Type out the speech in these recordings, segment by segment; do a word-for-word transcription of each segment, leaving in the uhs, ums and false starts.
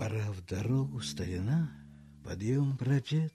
Пора в дорогу, старина, подъем пропет.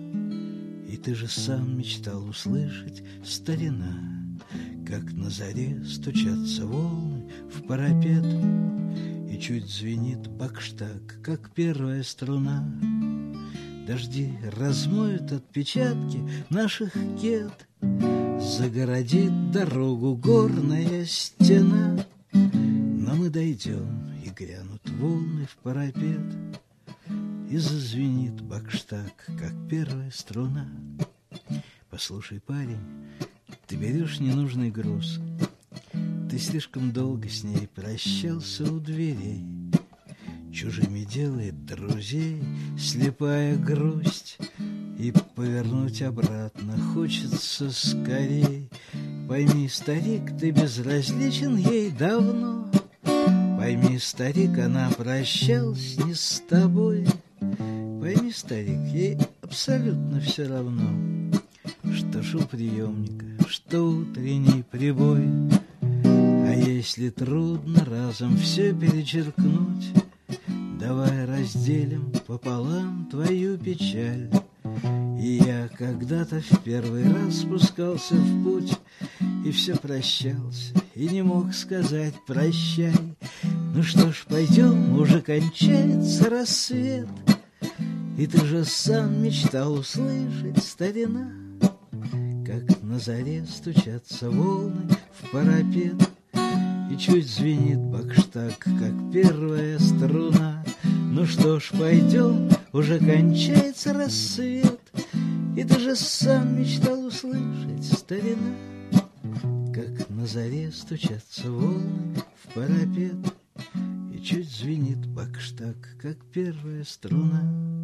И ты же сам мечтал услышать, старина, как на заре стучатся волны в парапет, и чуть звенит бакштаг, как первая струна. Дожди размоют отпечатки наших кед, загородит дорогу горная стена. Но мы дойдем, и грянут волны в парапет, и зазвенит бакштаг, как первая струна. Послушай, парень, ты берешь ненужный груз. Ты слишком долго с ней прощался у дверей. Чужими делает друзей слепая грусть, и повернуть обратно хочется скорей. Пойми, старик, ты безразличен ей давно. Пойми, старик, она прощалась не с тобой. Пойми, старик, ей абсолютно все равно, что шум приемника, что утренний прибой. А если трудно разом все перечеркнуть, давай разделим пополам твою печаль. И я когда-то в первый раз спускался в путь, и все прощался, и не мог сказать прощай. Ну что ж, пойдем, уже кончается рассвет, и ты же сам мечтал услышать, старина, как на заре стучатся волны в парапет, и чуть звенит бакштаг, как первая струна. Ну что ж, пойдем, уже кончается рассвет, и ты же сам мечтал услышать, старина, как на заре стучатся волны в парапет, и чуть звенит бакштаг, как первая струна.